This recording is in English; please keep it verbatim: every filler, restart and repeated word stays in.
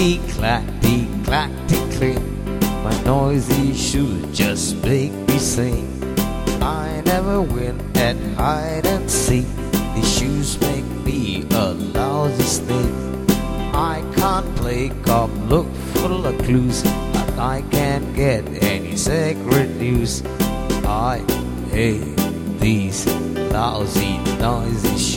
Clickety clackety clackety click. My noisy shoes just make me sing. I never win at hide and seek. These shoes make me a lousy snake. I can't play cop, look full of clues, but I can't get any sacred news. I hate these lousy, noisy shoes.